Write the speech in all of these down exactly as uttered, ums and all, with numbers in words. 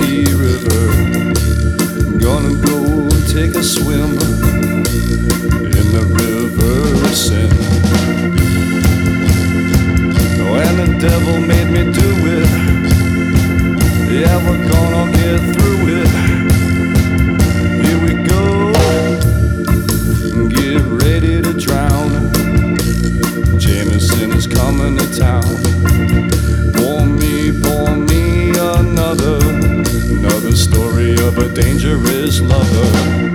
Whiskey River. Gonna go take a swim in the river of sin. When the devil made me do it, yeah, we're gonna get through it. Here we go, get ready to drown. Jameson is coming to town. Pour me, pour me another, another story of a dangerous lover.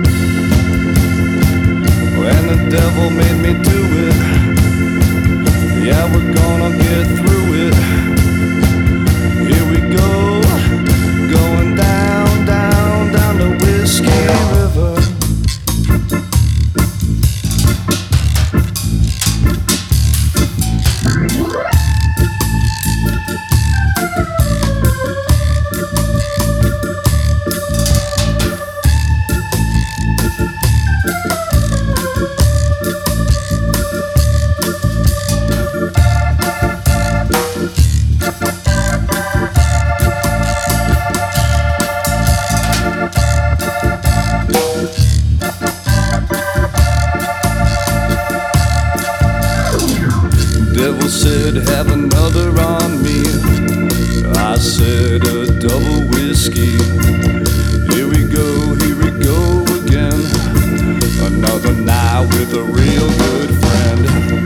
When the devil made me do it, yeah, we're gonna get through it. Here we go, going down, down, down the Whiskey River. Devil said, have another on me. I said, a double whiskey. Here we go, here we go again. Another night with a real good friend.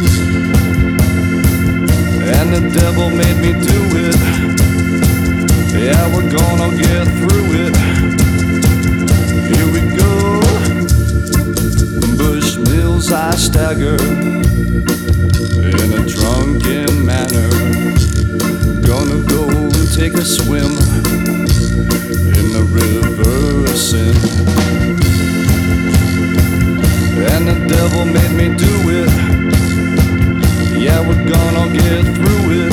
And the devil made me do it. Yeah, we're gonna get through it. Here we go. Bushmills I stagger in a drunken manner. Gonna go take a swim in the river of sin. And the devil made me do it. Yeah, we're gonna get through it.